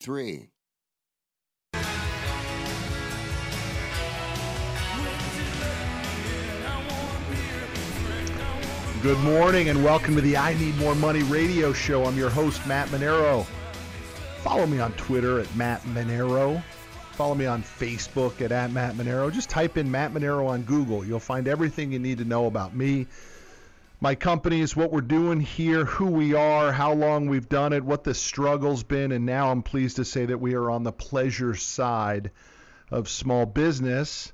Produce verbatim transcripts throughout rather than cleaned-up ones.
three. Good morning and welcome to the I Need More Money radio show. I'm your host, Matt Manero. Follow me on Twitter at Matt Manero. Follow me on Facebook at, at Matt Manero. Just type in Matt Manero on Google. You'll find everything you need to know about me, my companies, what we're doing here, who we are, how long we've done it, what the struggle's been, and now I'm pleased to say that we are on the pleasure side of small business.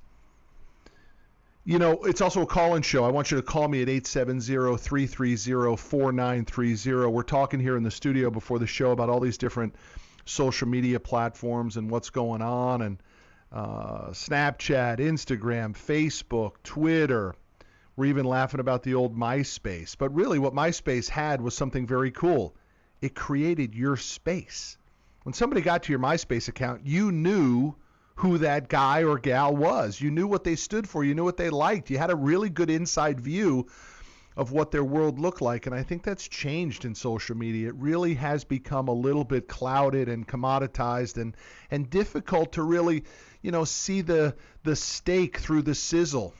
You know, it's also a call-in show. I want you to call me at eight seven zero, three three zero, four nine three zero. We're talking here in the studio before the show about all these different social media platforms and what's going on, and uh, Snapchat, Instagram, Facebook, Twitter. We're even laughing about the old MySpace. But really what MySpace had was something very cool. It created your space. When somebody got to your MySpace account, you knew who that guy or gal was. You knew what they stood for. You knew what they liked. You had a really good inside view of what their world looked like. And I think that's changed in social media. It really has become a little bit clouded and commoditized and, and difficult to really, you know, see the, the steak through the sizzle.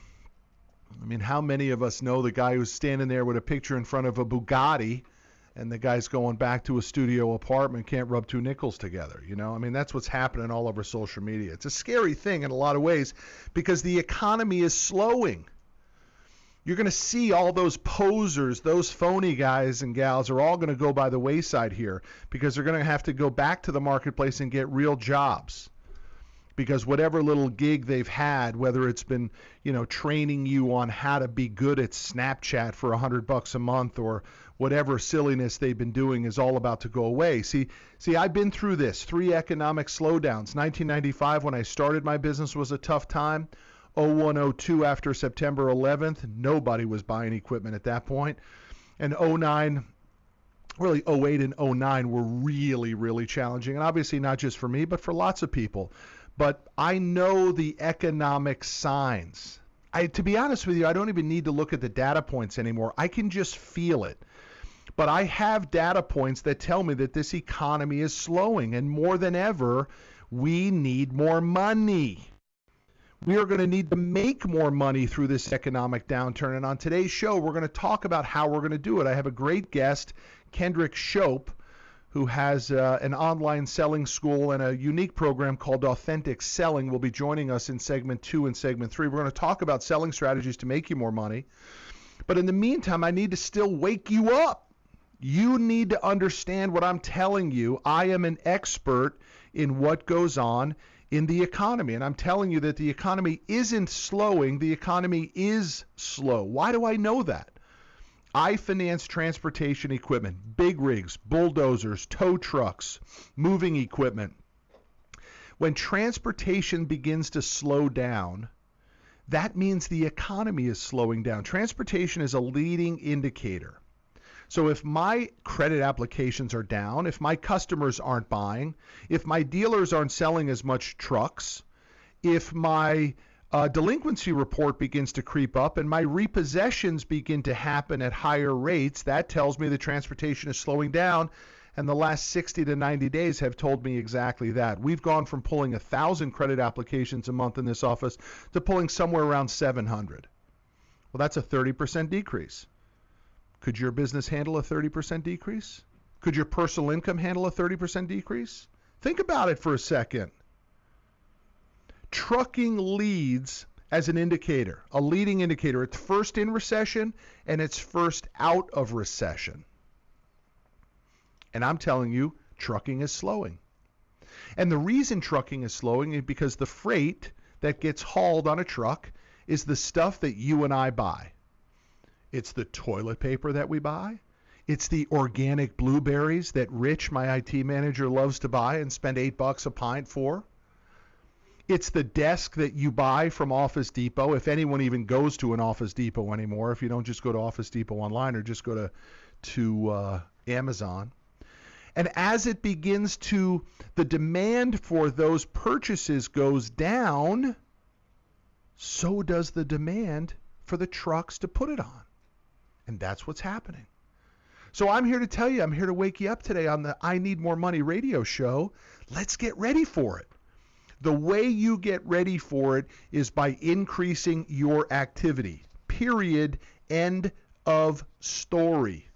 I mean, how many of us know the guy who's standing there with a picture in front of a Bugatti and the guy's going back to a studio apartment, can't rub two nickels together, you know? I mean, that's what's happening all over social media. It's a scary thing in a lot of ways because the economy is slowing. You're going to see all those posers, those phony guys and gals are all going to go by the wayside here because they're going to have to go back to the marketplace and get real jobs. Because whatever little gig they've had, whether it's been, you know, training you on how to be good at Snapchat for a hundred bucks a month or whatever silliness they've been doing is all about to go away. See, see, I've been through this. Three economic slowdowns. nineteen ninety-five, when I started my business, was a tough time. oh one oh two after September eleventh, nobody was buying equipment at that point. And oh nine, really oh eight and oh nine were really, really challenging. And obviously not just for me, but for lots of people. But I know the economic signs. I, to be honest with you, I don't even need to look at the data points anymore. I can just feel it. But I have data points that tell me that this economy is slowing. And more than ever, we need more money. We are going to need to make more money through this economic downturn. And on today's show, we're going to talk about how we're going to do it. I have a great guest, Kendrick Shope, who has uh, an online selling school and a unique program called Authentic Selling, will be joining us in segment two and segment three. We're going to talk about selling strategies to make you more money. But in the meantime, I need to still wake you up. You need to understand what I'm telling you. I am an expert in what goes on in the economy. And I'm telling you that the economy isn't slowing. The economy is slow. Why do I know that? I finance transportation equipment, big rigs, bulldozers, tow trucks, moving equipment. When transportation begins to slow down, that means the economy is slowing down. Transportation is a leading indicator. So if my credit applications are down, if my customers aren't buying, if my dealers aren't selling as much trucks, if my Uh, delinquency report begins to creep up and my repossessions begin to happen at higher rates, that tells me the transportation is slowing down. And the last sixty to ninety days have told me exactly that. We've gone from pulling a thousand credit applications a month in this office to pulling somewhere around seven hundred. Well, that's a thirty percent decrease. Could your business handle a thirty percent decrease? Could your personal income handle a thirty percent decrease? Think about it for a second. Trucking leads as an indicator, a leading indicator. It's first in recession and it's first out of recession. And I'm telling you, trucking is slowing. And the reason trucking is slowing is because the freight that gets hauled on a truck is the stuff that you and I buy. It's the toilet paper that we buy. It's the organic blueberries that Rich, my I T manager, loves to buy and spend eight bucks a pint for. It's the desk that you buy from Office Depot, if anyone even goes to an Office Depot anymore, if you don't just go to Office Depot online or just go to, to uh, Amazon. And as it begins to, the demand for those purchases goes down, so does the demand for the trucks to put it on. And that's what's happening. So I'm here to tell you, I'm here to wake you up today on the I Need More Money radio show. Let's get ready for it. The way you get ready for it is by increasing your activity. Period. End of story.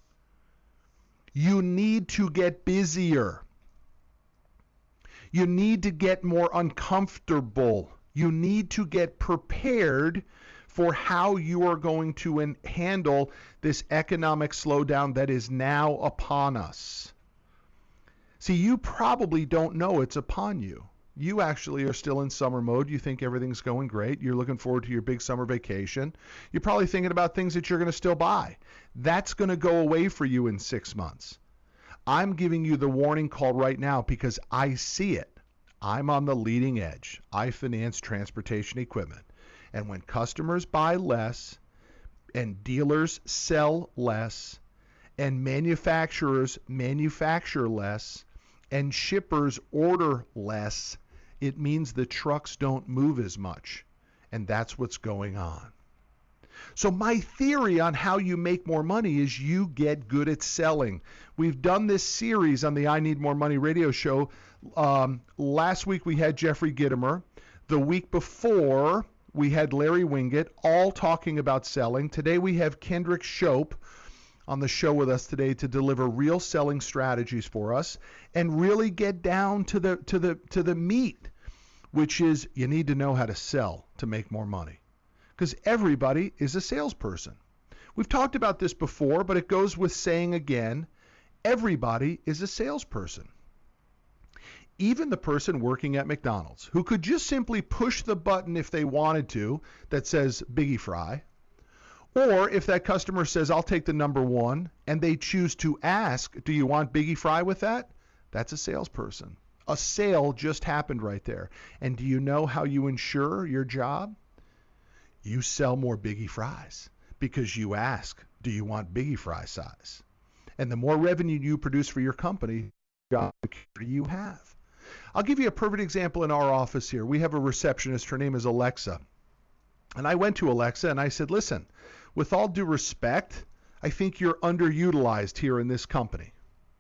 You need to get busier. You need to get more uncomfortable. You need to get prepared for how you are going to in- handle this economic slowdown that is now upon us. See, you probably don't know it's upon you. You actually are still in summer mode. You think everything's going great. You're looking forward to your big summer vacation. You're probably thinking about things that you're going to still buy. That's going to go away for you in six months. I'm giving you the warning call right now because I see it. I'm on the leading edge. I finance transportation equipment. And when customers buy less and dealers sell less and manufacturers manufacture less and shippers order less, it means the trucks don't move as much. And that's what's going on. So my theory on how you make more money is you get good at selling. We've done this series on the I Need More Money radio show. Um, last week we had Jeffrey Gitomer. The week before we had Larry Winget, all talking about selling. Today we have Kendrick Shope on the show with us today to deliver real selling strategies for us and really get down to the to the to the meat, which is you need to know how to sell to make more money. Because everybody is a salesperson. We've talked about this before, but it goes with saying again, everybody is a salesperson. Even the person working at McDonald's, who could just simply push the button if they wanted to that says Biggie Fry, or if that customer says, I'll take the number one, and they choose to ask, do you want Biggie Fry with that? That's a salesperson. A sale just happened right there. And do you know how you ensure your job? You sell more Biggie Fries because you ask, do you want Biggie Fry size? And the more revenue you produce for your company, the job security you have. I'll give you a perfect example in our office here. We have a receptionist. Her name is Alexa. And I went to Alexa and I said, listen, with all due respect, I think you're underutilized here in this company.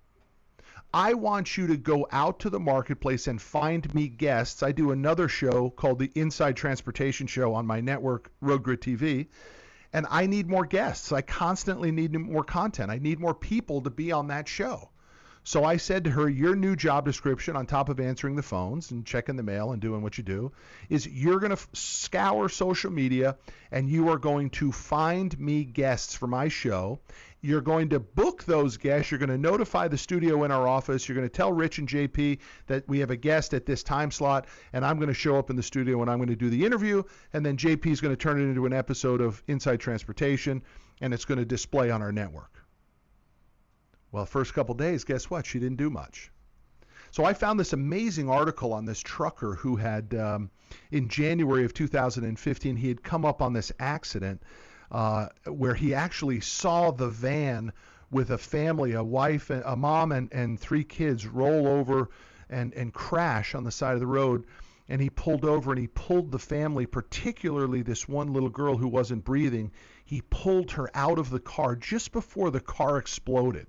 I want you to go out to the marketplace and find me guests. I do another show called the Inside Transportation Show on my network, Road Grid T V, and I need more guests. I constantly need more content. I need more people to be on that show. So I said to her, your new job description, on top of answering the phones and checking the mail and doing what you do, is you're going to f- scour social media and you are going to find me guests for my show. You're going to book those guests. You're going to notify the studio in our office. You're going to tell Rich and J P that we have a guest at this time slot, and I'm going to show up in the studio and I'm going to do the interview, and then J P is going to turn it into an episode of Inside Transportation, and it's going to display on our network. Well, first couple days, guess what? She didn't do much. So I found this amazing article on this trucker who had, um, in January of two thousand fifteen, he had come up on this accident uh, where he actually saw the van with a family, a wife, a mom, and, and three kids roll over and, and crash on the side of the road. And he pulled over and he pulled the family, particularly this one little girl who wasn't breathing. He pulled her out of the car just before the car exploded.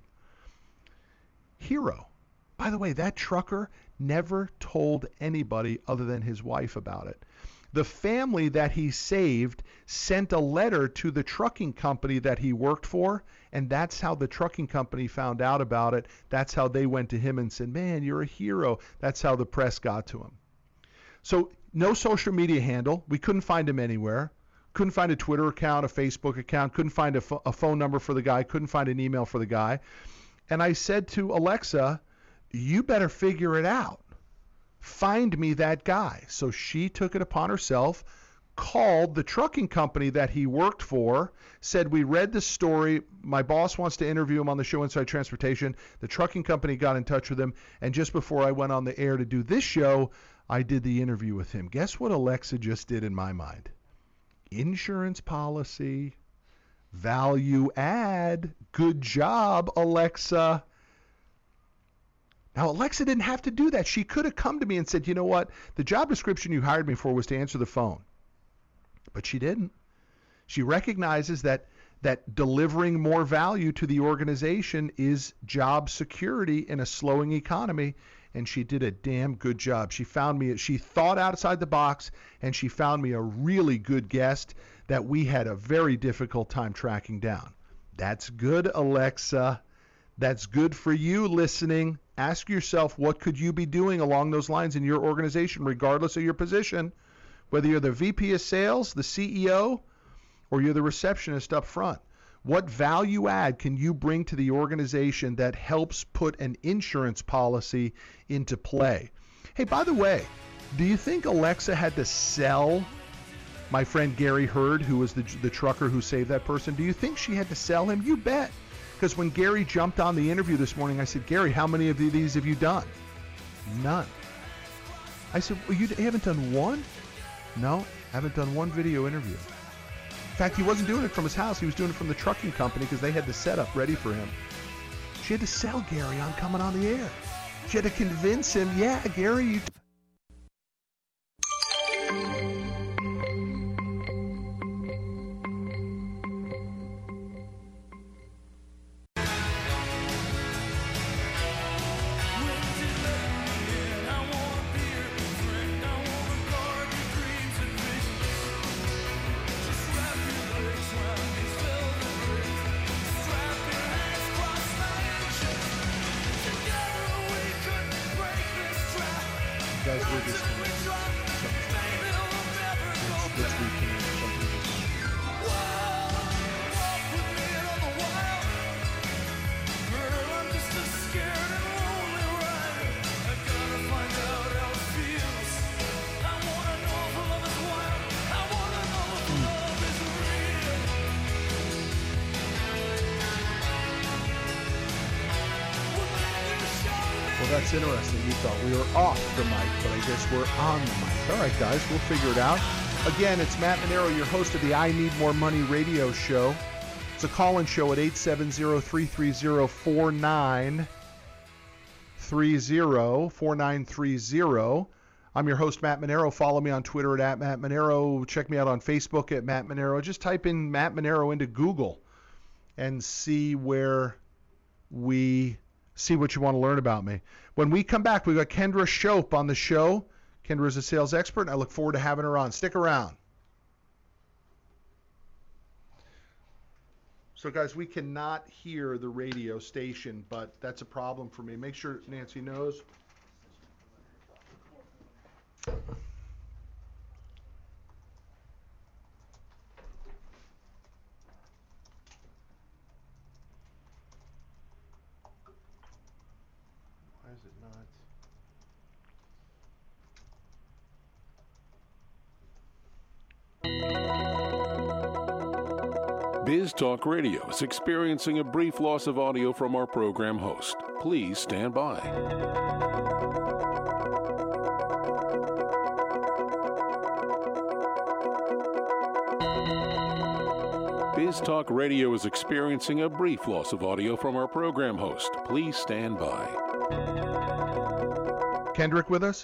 Hero. By the way, that trucker never told anybody other than his wife about it. The family that he saved sent a letter to the trucking company that he worked for, and that's how the trucking company found out about it. That's how they went to him and said, man, you're a hero. That's how the press got to him. So no social media handle. We couldn't find him anywhere. Couldn't find a Twitter account, a Facebook account. Couldn't find a, fo- a phone number for the guy. Couldn't find an email for the guy. And I said to Alexa, you better figure it out. Find me that guy. So she took it upon herself, called the trucking company that he worked for, said, we read the story. My boss wants to interview him on the show Inside Transportation. The trucking company got in touch with him. And just before I went on the air to do this show, I did the interview with him. Guess what Alexa just did in my mind? Insurance policy, value add. Good job, Alexa. Now, Alexa didn't have to do that. She could have come to me and said, you know what? The job description you hired me for was to answer the phone. But she didn't. She recognizes that that delivering more value to the organization is job security in a slowing economy. And she did a damn good job. She found me, she thought outside the box, and she found me a really good guest that we had a very difficult time tracking down. That's good, Alexa. That's good for you listening. Ask yourself, what could you be doing along those lines in your organization, regardless of your position, whether you're the V P of sales, the C E O, or you're the receptionist up front. What value add can you bring to the organization that helps put an insurance policy into play? Hey, by the way, do you think Alexa had to sell my friend Gary Hurd, who was the, the trucker who saved that person? Do you think she had to sell him? You bet. Because when Gary jumped on the interview this morning, I said, Gary, how many of these have you done? None. I said, well, you haven't done one? No, I haven't done one video interview. In fact, he wasn't doing it from his house. He was doing it from the trucking company because they had the setup ready for him. She had to sell Gary on coming on the air. She had to convince him, yeah, Gary, you... That's interesting. You thought we were off the mic, but I guess we're on the mic. All right, guys, we'll figure it out. Again, it's Matt Manero, your host of the I Need More Money radio show. It's a call-in show at eight seven zero, three three zero, four nine three zero, four nine three zero. I'm your host, Matt Manero. Follow me on Twitter at, at Matt Manero. Check me out on Facebook at Matt Manero. Just type in Matt Manero into Google and see where we... see what you want to learn about me. When we come back, we've got Kendra Shope on the show. Kendra is a sales expert, and I look forward to having her on. Stick around. So, guys, we cannot hear the radio station, but that's a problem for me. Make sure Nancy knows. Biz Talk Radio is experiencing a brief loss of audio from our program host. Please stand by. Biz Talk Radio is experiencing a brief loss of audio from our program host. Please stand by. Kendrick with us?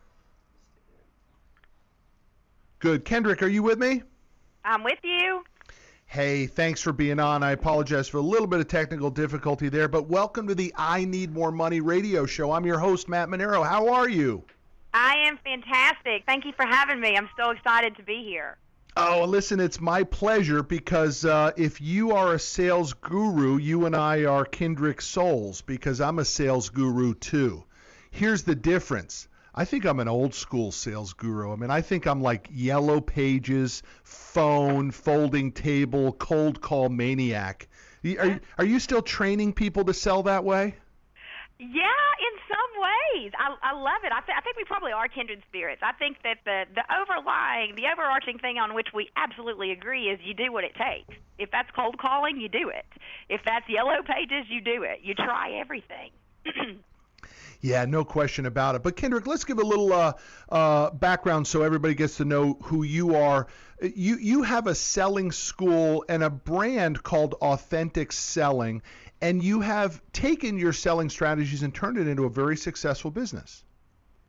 Good. Kendrick, are you with me? I'm with you. Hey, thanks for being on. I apologize for a little bit of technical difficulty there, but welcome to the I Need More Money radio show. I'm your host, Matt Manero. How are you? I am fantastic. Thank you for having me. I'm so excited to be here. Oh, listen, it's my pleasure because uh, if you are a sales guru, you and I are kindred souls because I'm a sales guru too. Here's the difference. I think I'm an old school sales guru. I mean, I think I'm like Yellow Pages, phone, folding table, cold call maniac. Are, are you still training people to sell that way? Yeah, in some ways. I, I love it. I, th- I think we probably are kindred spirits. I think that the, the overlying, the overarching thing on which we absolutely agree is you do what it takes. If that's cold calling, you do it. If that's Yellow Pages, you do it. You try everything. Yeah, no question about it. But Kendrick, let's give a little uh, uh, background so everybody gets to know who you are. You you have a selling school and a brand called Authentic Selling, and you have taken your selling strategies and turned it into a very successful business.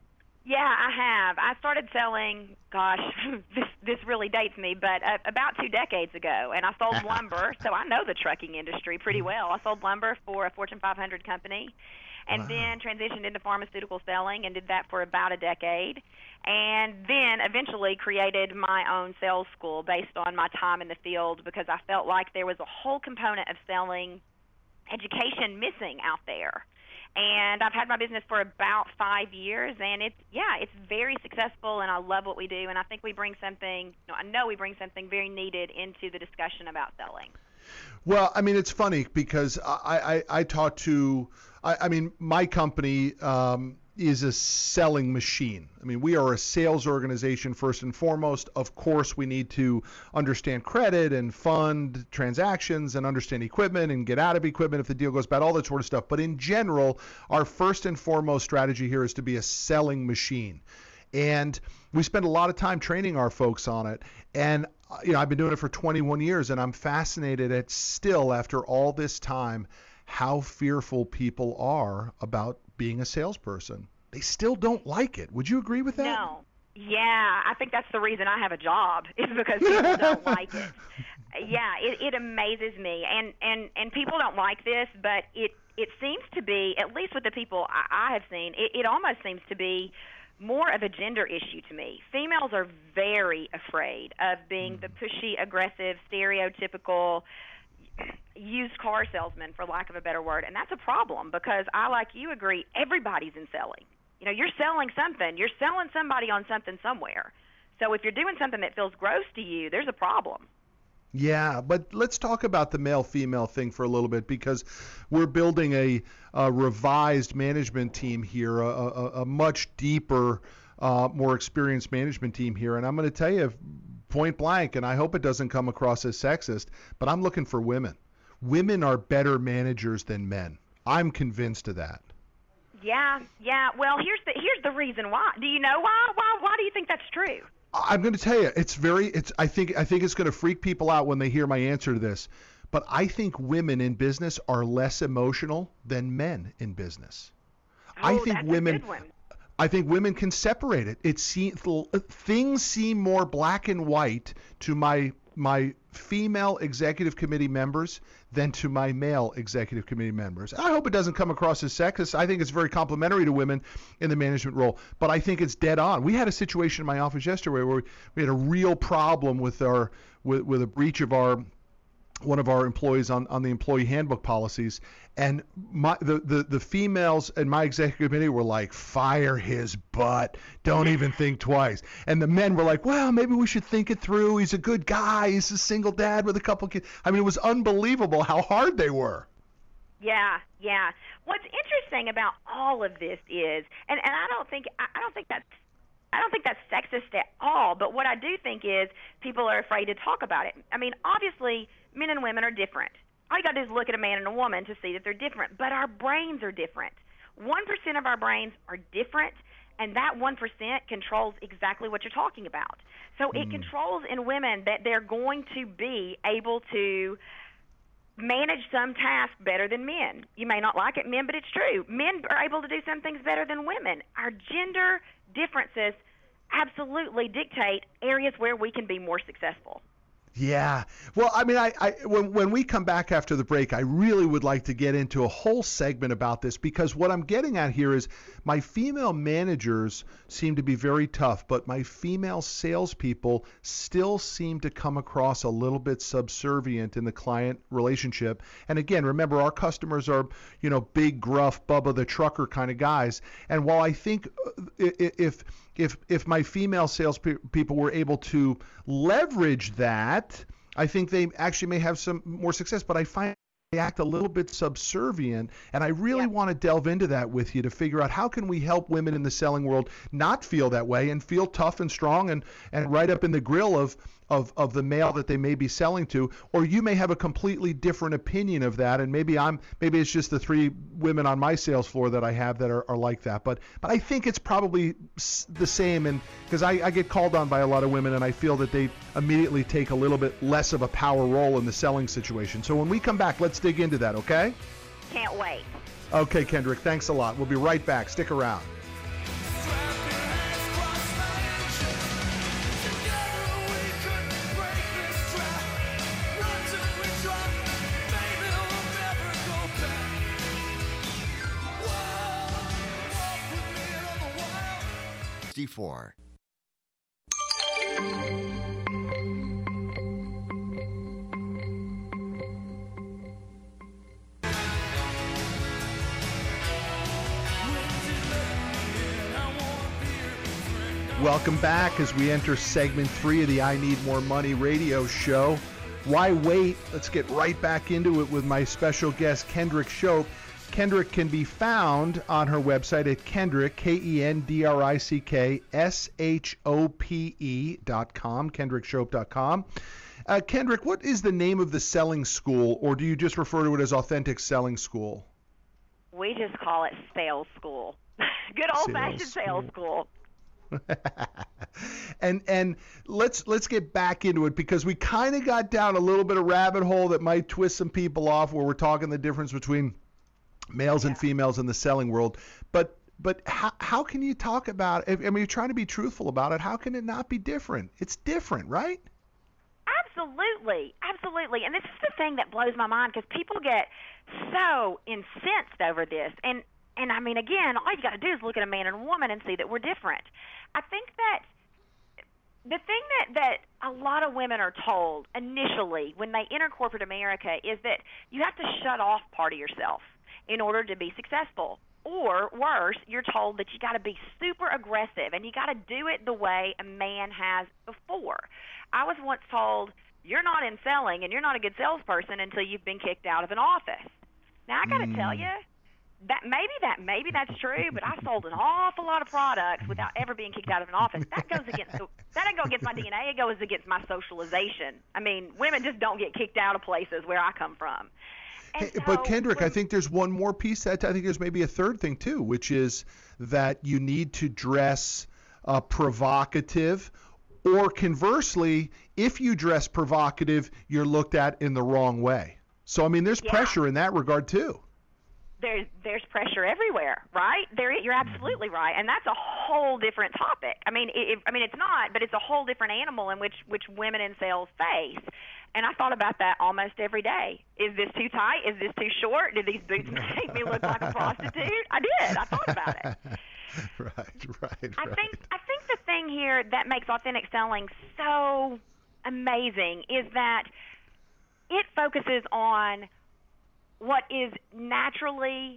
Yeah, I have. I started selling, gosh, this this really dates me, but uh, about two decades ago, and I sold lumber, so I know the trucking industry pretty well. I sold lumber for a Fortune five hundred company, and wow. then transitioned into pharmaceutical selling and did that for about a decade, and then eventually created my own sales school based on my time in the field because I felt like there was a whole component of selling education missing out there. And I've had my business for about five years, and it's, yeah, it's very successful, and I love what we do, and I think we bring something, no, I know we bring something very needed into the discussion about selling. Well, I mean, it's funny because I, I, I talk to, I, I mean, my company um, is a selling machine. I mean, we are a sales organization first and foremost. Of course, we need to understand credit and fund transactions and understand equipment and get out of equipment if the deal goes bad, all that sort of stuff. But in general, our first and foremost strategy here is to be a selling machine. And we spend a lot of time training our folks on it. And, you know, I've been doing it for twenty-one years, and I'm fascinated at still, after all this time, how fearful people are about being a salesperson. They still don't like it. Would you agree with that? No. Yeah, I think that's the reason I have a job, is because people don't like it. Yeah, it, it amazes me. And, and, and people don't like this, but it, it seems to be, at least with the people I, I have seen, it, it almost seems to be more of a gender issue to me. Females are very afraid of being mm. the pushy, aggressive, stereotypical used car salesman, for lack of a better word, and that's a problem because I, like you, agree everybody's in selling. You know, you're selling something. You're selling somebody on something somewhere. So if you're doing something that feels gross to you, there's a problem. Yeah, but let's talk about the male-female thing for a little bit because we're building a, a revised management team here, a, a, a much deeper, uh, more experienced management team here, and I'm going to tell you point blank, and I hope it doesn't come across as sexist, but I'm looking for women. Women are better managers than men. I'm convinced of that. Yeah, yeah. Well, here's the here's the reason why. Do you know why? Why why do you think that's true? I'm going to tell you, it's very it's I think I think it's going to freak people out when they hear my answer to this. But I think women in business are less emotional than men in business. Oh, I think that's women a good one. I think women can separate it. It seems things seem more black and white to my my female executive committee members than to my male executive committee members. I hope it doesn't come across as sexist. I think it's very complimentary to women in the management role, but I think it's dead on. We had a situation in my office yesterday where we had a real problem with our with, with a breach of our one of our employees on, on the employee handbook policies, and my the, the, the females in my executive committee were like, fire his butt, don't even think twice. And the men were like, well, maybe we should think it through. He's a good guy. He's a single dad with a couple kids. I mean, it was unbelievable how hard they were. Yeah, yeah. What's interesting about all of this is, and, and I don't think I don't think that's I don't think that's sexist at all, but what I do think is people are afraid to talk about it. I mean, obviously, men and women are different. All you got to do is look at a man and a woman to see that they're different, but our brains are different. one percent of our brains are different, and that one percent controls exactly what you're talking about. So mm. it controls in women that they're going to be able to manage some tasks better than men. You may not like it, men, but it's true. Men are able to do some things better than women. Our gender differences absolutely dictate areas where we can be more successful. Yeah. Well, I mean, I, I when when we come back after the break, I really would like to get into a whole segment about this because what I'm getting at here is my female managers seem to be very tough, but my female salespeople still seem to come across a little bit subservient in the client relationship. And again, remember, our customers are, you know, big, gruff, Bubba the Trucker kind of guys. And while I think if If if my female sales pe- people were able to leverage that, I think they actually may have some more success. But I find they act a little bit subservient, and I really yeah. want to delve into that with you to figure out how can we help women in the selling world not feel that way and feel tough and strong and, and right up in the grill of, of, of the male that they may be selling to. Or you may have a completely different opinion of that, and maybe I'm maybe it's just the three women on my sales floor that I have that are, are like that. But but I think it's probably the same, and because I, I get called on by a lot of women, and I feel that they immediately take a little bit less of a power role in the selling situation. So when we come back, let's dig into that, okay? Can't wait. Okay, Kendrick, thanks a lot. We'll be right back. Stick around. four. Welcome back as we enter segment three of the I Need More Money radio show. Why wait? Let's get right back into it with my special guest, Kendrick Shope. Kendrick can be found on her website at Kendrick, K E N D R I C K, S H O P E dot com, kendrick shope dot com. Uh, Kendrick, what is the name of the selling school, or do you just refer to it as Authentic Selling School? We just call it Sales School. Good old-fashioned sales school. and and let's let's get back into it, because we kind of got down a little bit of rabbit hole that might twist some people off, where we're talking the difference between males yeah. and females in the selling world. But but how how can you talk about it? I mean, you're trying to be truthful about it. How can it not be different? It's different, right? Absolutely, absolutely. And this is the thing that blows my mind, because people get so incensed over this. And And, I mean, again, all you got to do is look at a man and a woman and see that we're different. I think that the thing that, that a lot of women are told initially when they enter corporate America is that you have to shut off part of yourself in order to be successful. Or, worse, you're told that you got to be super aggressive and you got to do it the way a man has before. I was once told, you're not in selling and you're not a good salesperson until you've been kicked out of an office. Now, I got to mm. tell you, That maybe that maybe that's true, but I sold an awful lot of products without ever being kicked out of an office. That goes against the, that doesn't go against my D N A. It goes against my socialization. I mean, women just don't get kicked out of places where I come from. Hey, so but Kendrick, when, I think there's one more piece that I think there's maybe a third thing too, which is that you need to dress uh, provocative, or conversely, if you dress provocative, you're looked at in the wrong way. So I mean, there's yeah. pressure in that regard too. There's there's pressure everywhere, right? There, you're absolutely right, and that's a whole different topic. I mean, it, I mean, it's not, but it's a whole different animal in which which women in sales face. And I thought about that almost every day. Is this too tight? Is this too short? Did these boots make me look like a prostitute? I did. I thought about it. Right, right, I right. think I think the thing here that makes authentic selling so amazing is that it focuses on what is naturally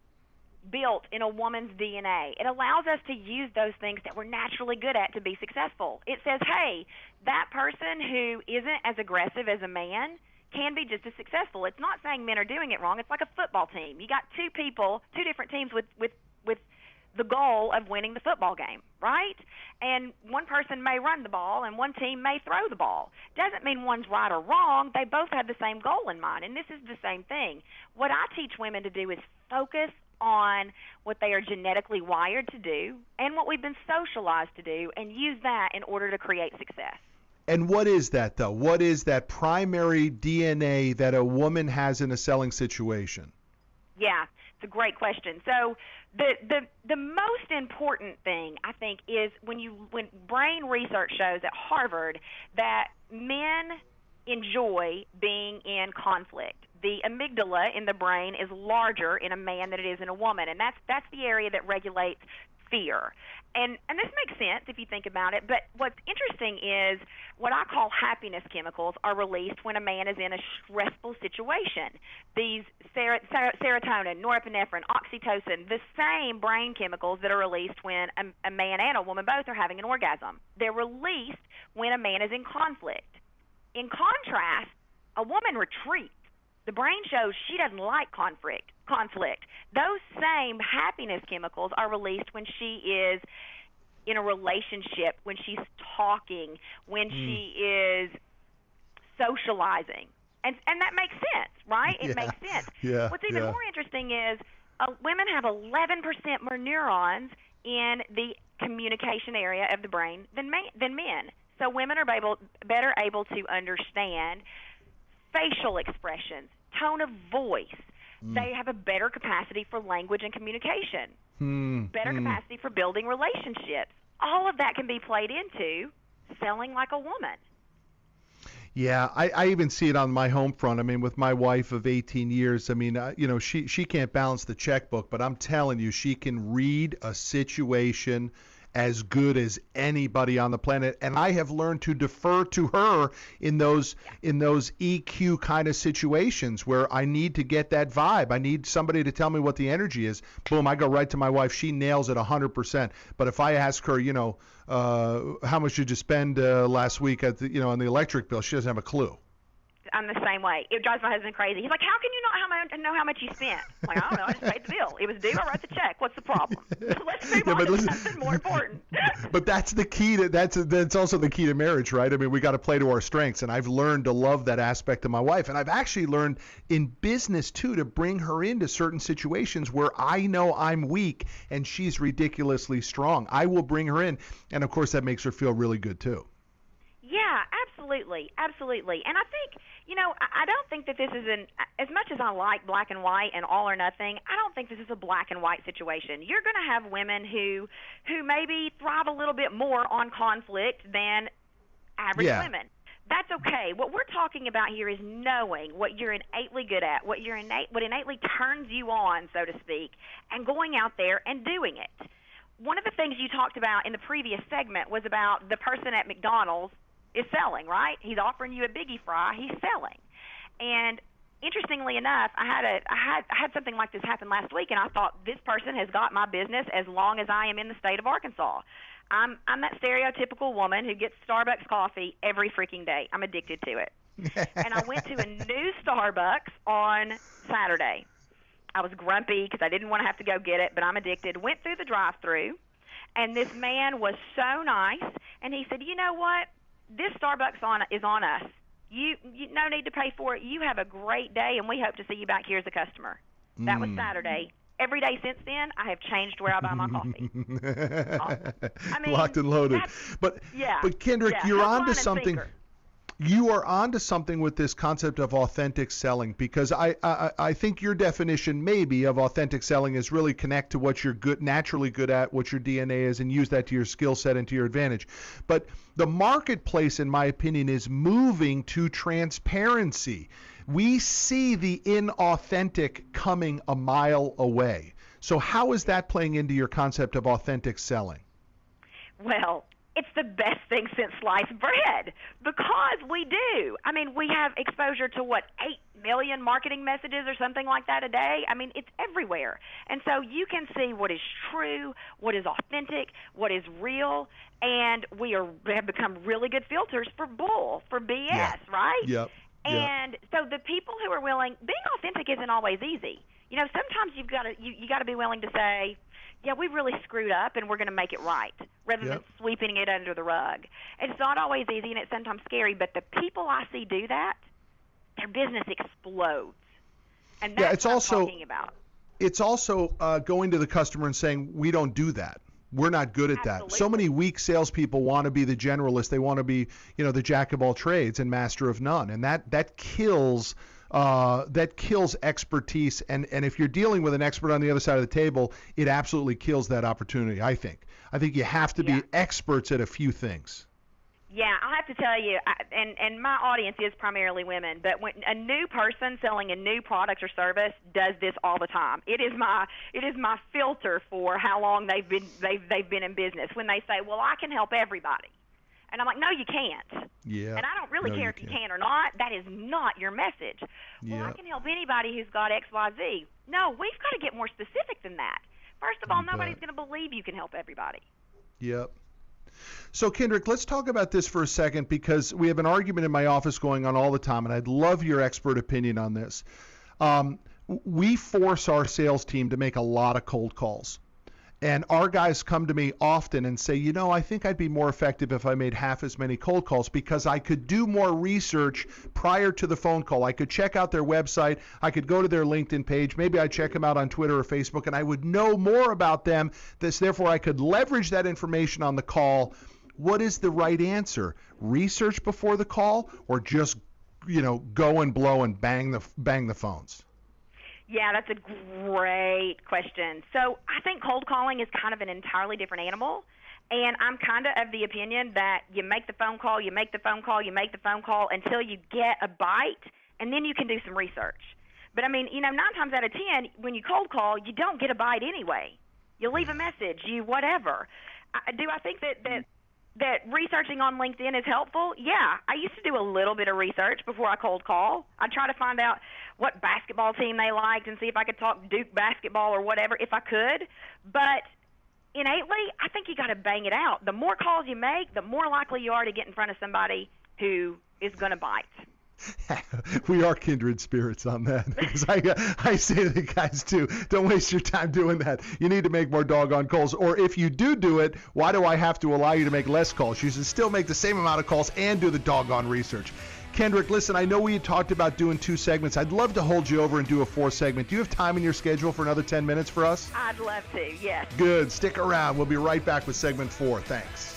built in a woman's D N A. It allows us to use those things that we're naturally good at to be successful. It says, hey, that person who isn't as aggressive as a man can be just as successful. It's not saying men are doing it wrong. It's like a football team. You got two people, two different teams with, with, with the goal of winning the football game, right? And one person may run the ball and one team may throw the ball. Doesn't mean one's right or wrong. They both have the same goal in mind, and this is the same thing. What I teach women to do is focus on what they are genetically wired to do and what we've been socialized to do, and use that in order to create success. And what is that, though? What is that primary D N A that a woman has in a selling situation? Yeah, it's a great question. So the the the most important thing, I think, is when you when brain research shows at Harvard that men enjoy being in conflict. The amygdala in the brain is larger in a man than it is in a woman, and that's that's the area that regulates fear. And and this makes sense if you think about it, but what's interesting is what I call happiness chemicals are released when a man is in a stressful situation. These ser- ser- serotonin, norepinephrine, oxytocin, the same brain chemicals that are released when a, a man and a woman both are having an orgasm. They're released when a man is in conflict. In contrast, a woman retreats. The brain shows she doesn't like conflict. Conflict. Those same happiness chemicals are released when she is in a relationship, when she's talking, when mm. she is socializing. And and that makes sense, right? It yeah. makes sense. Yeah. What's even yeah. more interesting is uh, women have eleven percent more neurons in the communication area of the brain than, ma- than men. So women are able, better able to understand facial expressions, tone of voice. Mm. They have a better capacity for language and communication, mm. better mm. capacity for building relationships. All of that can be played into selling like a woman. Yeah, I, I even see it on my home front. I mean, with my wife of eighteen years, I mean, uh, you know, she, she can't balance the checkbook, but I'm telling you, she can read a situation as good as anybody on the planet, and I have learned to defer to her in those in those E Q kind of situations where I need to get that vibe. I need somebody to tell me what the energy is. Boom, I go right to my wife. She nails it one hundred percent. But if I ask her, you know, uh, how much did you spend uh, last week at the, you know, on the electric bill, she doesn't have a clue. I'm the same way. It drives my husband crazy. He's like, how can you not how much, know how much you spent? I'm like, I don't know. I just paid the bill. It was due. I wrote the check. What's the problem? Let's move yeah, on but to listen, something more important. But that's the key to that's that's also the key to marriage, right? I mean, we got to play to our strengths, and I've learned to love that aspect of my wife, and I've actually learned in business too to bring her into certain situations where I know I'm weak and she's ridiculously strong. I will bring her in, and of course that makes her feel really good too. Yeah, absolutely, absolutely. And I think, you know, I don't think that this is an, as much as I like black and white and all or nothing, I don't think this is a black and white situation. You're going to have women who, who maybe thrive a little bit more on conflict than average yeah. women. That's okay. What we're talking about here is knowing what you're innately good at, what you're innate, what innately turns you on, so to speak, and going out there and doing it. One of the things you talked about in the previous segment was about the person at McDonald's is selling, right? He's offering you a biggie fry. He's selling. And interestingly enough, I had a I had I had something like this happen last week, and I thought this person has got my business as long as I am in the state of Arkansas. I'm I'm that stereotypical woman who gets Starbucks coffee every freaking day. I'm addicted to it. And I went to a new Starbucks on Saturday. I was grumpy because I didn't want to have to go get it, but I'm addicted. Went through the drive-thru, and this man was so nice, and he said, you know what? This Starbucks on is on us. You, you no need to pay for it. You have a great day, and we hope to see you back here as a customer. That was Saturday. Every day since then, I have changed where I buy my coffee. I mean, locked and loaded. But yeah, but Kendrick, yeah. you're Hook, onto line, something. sinker. You are onto something with this concept of authentic selling, because I, I I think your definition maybe of authentic selling is really connect to what you're good naturally good at, what your D N A is, and use that to your skill set and to your advantage. But the marketplace, in my opinion, is moving to transparency. We see the inauthentic coming a mile away. So how is that playing into your concept of authentic selling? Well, it's the best thing since sliced bread, because we do. I mean, we have exposure to, what, eight million marketing messages or something like that a day? I mean, it's everywhere. And so you can see what is true, what is authentic, what is real, and we are have become really good filters for bull, for B S, yeah. right? Yep. And yep. so the people who are willing, being authentic isn't always easy. You know, sometimes you've got to you, you got to be willing to say, yeah, we really screwed up, and we're going to make it right, rather yep. than sweeping it under the rug. It's not always easy, and it's sometimes scary, but the people I see do that, their business explodes. And that's yeah, it's what also, I'm talking about. It's also uh, going to the customer and saying, we don't do that. We're not good at Absolutely. that. So many weak salespeople want to be the generalist. They want to be, you know, the jack of all trades and master of none, and that that kills uh, that kills expertise. And and if you're dealing with an expert on the other side of the table, it absolutely kills that opportunity. I think. I think you have to Yeah. be experts at a few things. Yeah, I have to tell you, I, and and my audience is primarily women, but when a new person selling a new product or service does this all the time, it is my it is my filter for how long they've been they've they've been in business. When they say, "Well, I can help everybody," and I'm like, "No, you can't." Yeah. And I don't really No, care you if you can't. can or not. That is not your message. Well, Yeah. I can help anybody who's got X, Y, Z. No, we've got to get more specific than that. First of all, You nobody's bet. going to believe you can help everybody. Yep. So, Kendrick, let's talk about this for a second, because we have an argument in my office going on all the time, and I'd love your expert opinion on this. Um, we force our sales team to make a lot of cold calls. And our guys come to me often and say, you know, I think I'd be more effective if I made half as many cold calls, because I could do more research prior to the phone call. I could check out their website. I could go to their LinkedIn page. Maybe I'd check them out on Twitter or Facebook, and I would know more about them. This, therefore, I could leverage that information on the call. What is the right answer? Research before the call, or just, you know, go and blow and bang the bang the phones? Yeah, that's a great question. So I think cold calling is kind of an entirely different animal, and I'm kind of of the opinion that you make the phone call, you make the phone call, you make the phone call until you get a bite, and then you can do some research. But, I mean, you know, nine times out of ten, when you cold call, you don't get a bite anyway. You leave a message, you whatever. I, do I think that, that that researching on LinkedIn is helpful? Yeah. I used to do a little bit of research before I cold call. I'd try to find out what basketball team they liked and see if I could talk Duke basketball or whatever, if I could. But innately, I think you got to bang it out. The more calls you make, the more likely you are to get in front of somebody who is going to bite. We are kindred spirits on that. Because I, I say to the guys, too, don't waste your time doing that. You need to make more doggone calls. Or if you do do it, why do I have to allow you to make less calls? You should still make the same amount of calls and do the doggone research. Kendrick, listen, I know we had talked about doing two segments. I'd love to hold you over and do a fourth segment. Do you have time in your schedule for another ten minutes for us? I'd love to, yes. Good. Stick around. We'll be right back with segment four. Thanks.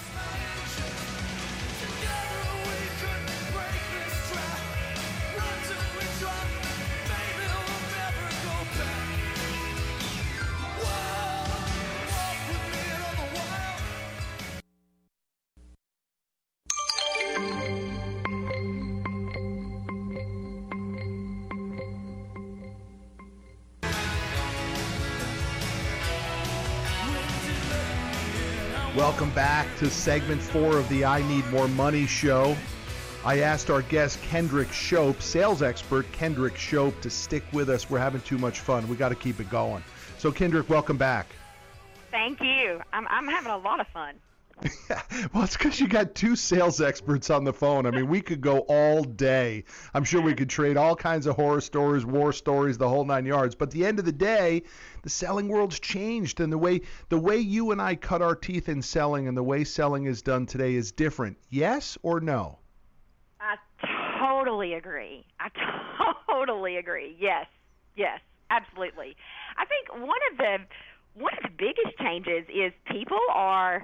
Welcome back to segment four of the I Need More Money show. I asked our guest, Kendrick Shope, sales expert Kendrick Shope, to stick with us. We're having too much fun. We got to keep it going. So, Kendrick, welcome back. Thank you. I'm, I'm having a lot of fun. Well, it's because you got two sales experts on the phone. I mean, we could go all day. I'm sure we could trade all kinds of horror stories, war stories, the whole nine yards. But at the end of the day, the selling world's changed, and the way the way you and I cut our teeth in selling and the way selling is done today is different. Yes or no? I totally agree. I totally agree. Yes, yes, absolutely. I think one of the one of the biggest changes is people are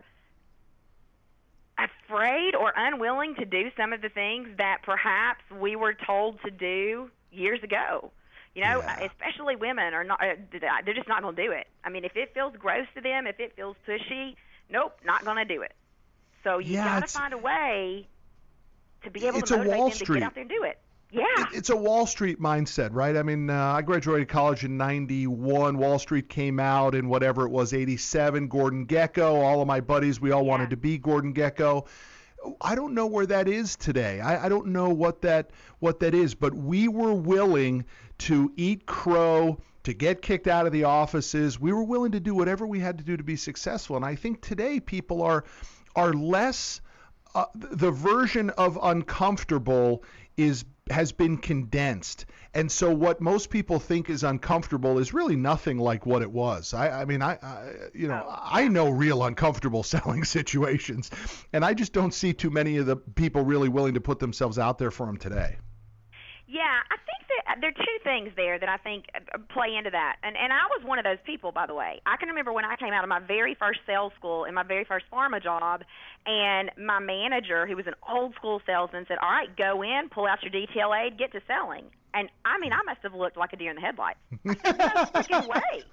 afraid or unwilling to do some of the things that perhaps we were told to do years ago. You know, yeah. Especially women are not, they're just not going to do it. I mean, if it feels gross to them, if it feels pushy, nope, not going to do it. So you yeah, got to find a way to be able to motivate Wall them Street. to get out there and do it. Yeah. It, it's a Wall Street mindset, right? I mean, uh, I graduated college in ninety-one. Wall Street came out in whatever it was, eighty-seven. Gordon Gekko, all of my buddies, we all yeah. wanted to be Gordon Gekko. I don't know where that is today. I, I don't know what that what that is, but we were willing to eat crow, to get kicked out of the offices. We were willing to do whatever we had to do to be successful. And I think today people are are less uh, the version of uncomfortable is has been condensed. And so what most people think is uncomfortable is really nothing like what it was. I, I mean, I, I you know, oh. I know real uncomfortable selling situations, and I just don't see too many of the people really willing to put themselves out there for them today. Yeah, I think that there are two things there that I think play into that. And and I was one of those people, by the way. I can remember when I came out of my very first sales school in my very first pharma job, and my manager, who was an old school salesman, said, all right, go in, pull out your detail aid, get to selling. And, I mean, I must have looked like a deer in the headlights. I said, no freaking way.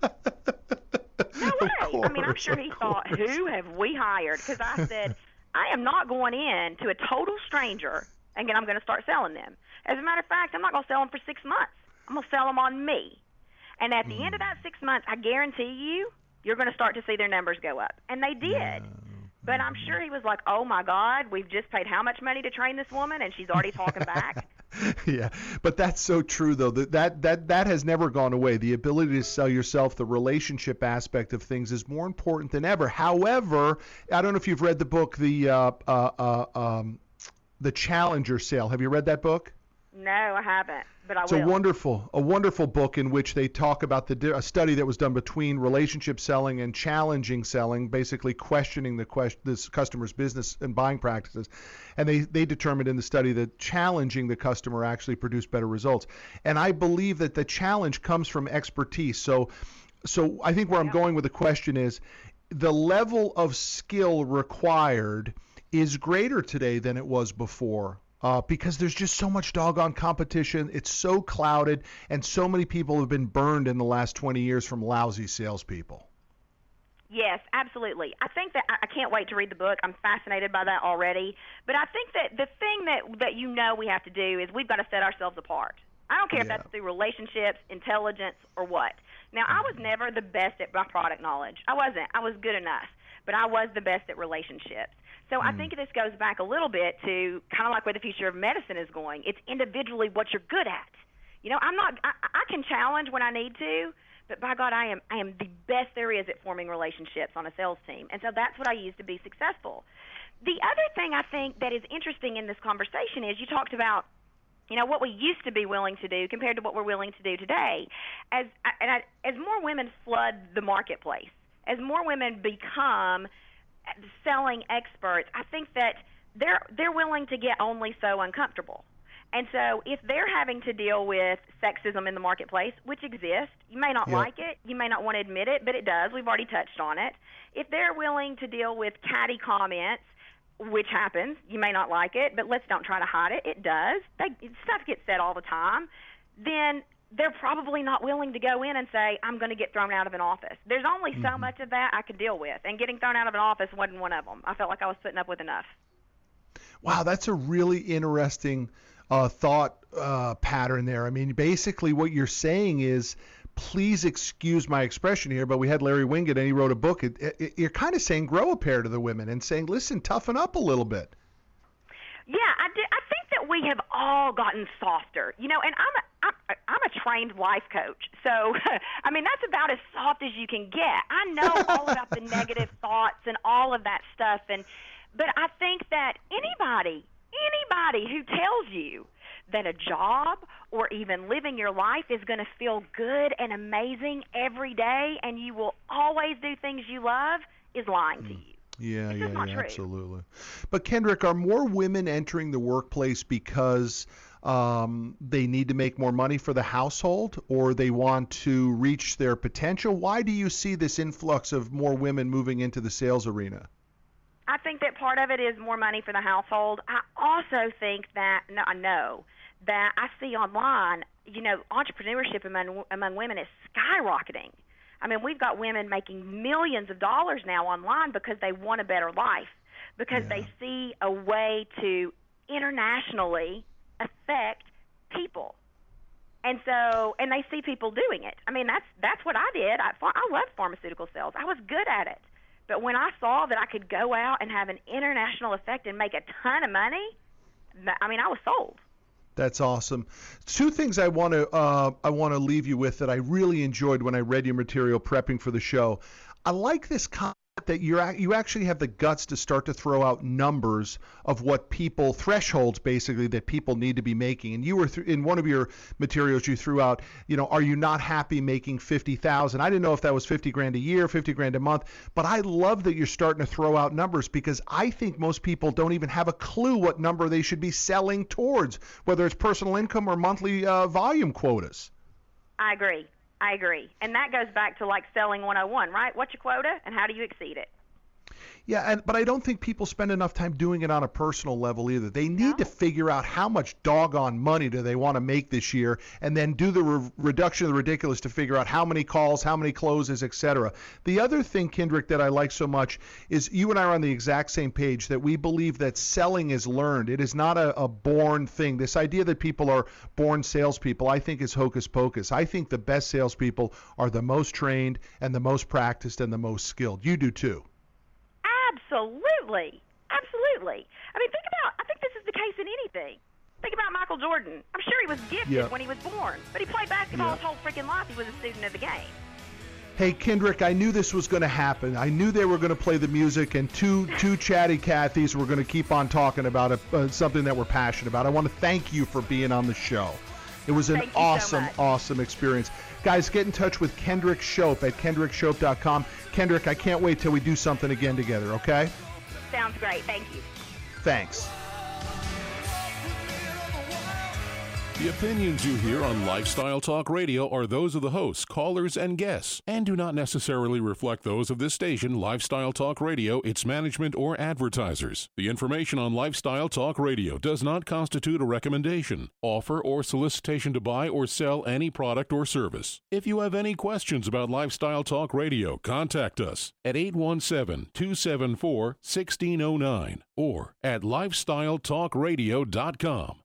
No way. Course, I mean, I'm sure he thought, who have we hired? Because I said, I am not going in to a total stranger and I'm going to start selling them. As a matter of fact, I'm not going to sell them for six months. I'm going to sell them on me. And at the mm. end of that six months, I guarantee you, you're going to start to see their numbers go up. And they did. Yeah. But I'm sure he was like, oh, my God, we've just paid how much money to train this woman, and she's already talking back. Yeah, but that's so true, though. That, that that that has never gone away. The ability to sell yourself, the relationship aspect of things is more important than ever. However, I don't know if you've read the book, the uh, uh, uh, um, the Challenger Sale. Have you read that book? No, I haven't, but I it's will. It's a wonderful, a wonderful book in which they talk about the a study that was done between relationship selling and challenging selling, basically questioning the question, this customer's business and buying practices. And they, they determined in the study that challenging the customer actually produced better results. And I believe that the challenge comes from expertise. So, so I think where I'm yeah. going with the question is the level of skill required is greater today than it was before. Uh, because there's just so much doggone competition. It's so clouded, and so many people have been burned in the last twenty years from lousy salespeople. Yes, absolutely. I think that I can't wait to read the book. I'm fascinated by that already. But I think that the thing that, that you know we have to do is we've got to set ourselves apart. I don't care yeah. if that's through relationships, intelligence, or what. Now, I was never the best at my product knowledge. I wasn't. I was good enough. but I was the best at relationships. So mm. I think this goes back a little bit to kind of like where the future of medicine is going. It's individually what you're good at. You know, I'm not. I, I can challenge when I need to, but by God, I am. I am the best there is at forming relationships on a sales team, and so that's what I use to be successful. The other thing I think that is interesting in this conversation is you talked about, you know, what we used to be willing to do compared to what we're willing to do today. As and I, as more women flood the marketplace, as more women become selling experts, I think that they're they're willing to get only so uncomfortable. And so if they're having to deal with sexism in the marketplace, which exists, you may not yep. like it, you may not want to admit it, but it does. We've already touched on it. If they're willing to deal with catty comments, which happens, you may not like it, but let's don't try to hide it. It does. They, stuff gets said all the time. Then they're probably not willing to go in and say, I'm going to get thrown out of an office. There's only mm-hmm. so much of that I could deal with, and getting thrown out of an office wasn't one of them. I felt like I was putting up with enough. Wow, that's a really interesting uh, thought uh, pattern there. I mean, basically what you're saying is, please excuse my expression here, but we had Larry Winget and he wrote a book. It, it, you're kind of saying grow a pair to the women and saying, listen, toughen up a little bit. Yeah, I, did, I think that we have all gotten softer, you know, and I'm a, I'm, I'm a trained life coach. So, I mean, that's about as soft as you can get. I know all about the negative thoughts and all of that stuff. And but I think that anybody, anybody who tells you that a job or even living your life is going to feel good and amazing every day and you will always do things you love is lying to you. Yeah, it's yeah, yeah, true. Absolutely. But Kendrick, are more women entering the workplace because um, they need to make more money for the household or they want to reach their potential? Why do you see this influx of more women moving into the sales arena? I think that part of it is more money for the household. I also think that, no, I know, that I see online, you know, entrepreneurship among, among women is skyrocketing. I mean, we've got women making millions of dollars now online because they want a better life, because yeah. they see a way to internationally affect people. And so, and they see people doing it. I mean, that's that's what I did. I, I loved pharmaceutical sales. I was good at it. But when I saw that I could go out and have an international effect and make a ton of money, I mean, I was sold. That's awesome. Two things I want to uh, I want to leave you with that I really enjoyed when I read your material prepping for the show. I like this concept that you're you actually have the guts to start to throw out numbers of what people thresholds basically that people need to be making. And you were th- in one of your materials you threw out, you know, are you not happy making fifty thousand? I didn't know if that was fifty grand a year, fifty grand a month, but I love that you're starting to throw out numbers because I think most people don't even have a clue what number they should be selling towards, whether it's personal income or monthly uh, volume quotas. I agree. I agree. And that goes back to like selling one oh one, right? What's your quota and how do you exceed it? Yeah, and, but I don't think people spend enough time doing it on a personal level either. They need no. to figure out how much doggone money do they want to make this year and then do the re- reduction of the ridiculous to figure out how many calls, how many closes, et cetera. The other thing, Kendrick, that I like so much is you and I are on the exact same page, that we believe that selling is learned. It is not a, a born thing. This idea that people are born salespeople, I think, is hocus pocus. I think the best salespeople are the most trained and the most practiced and the most skilled. You do too. Absolutely. Absolutely. I mean, think about, I think this is the case in anything. Think about Michael Jordan. I'm sure he was gifted yeah. when he was born, but he played basketball yeah. his whole freaking life. He was a student of the game. Hey, Kendrick, I knew this was going to happen. I knew they were going to play the music, and two two chatty Cathys were going to keep on talking about it, uh, something that we're passionate about. I want to thank you for being on the show. It was an Thank awesome, so awesome experience. Guys, get in touch with Kendrick Shope at kendrick shope dot com. Kendrick, I can't wait till we do something again together, okay? Sounds great. Thank you. Thanks. The opinions you hear on Lifestyle Talk Radio are those of the hosts, callers, and guests, and do not necessarily reflect those of this station, Lifestyle Talk Radio, its management, or advertisers. The information on Lifestyle Talk Radio does not constitute a recommendation, offer, or solicitation to buy or sell any product or service. If you have any questions about Lifestyle Talk Radio, contact us at eight one seven, two seven four, one six zero nine or at lifestyle talk radio dot com.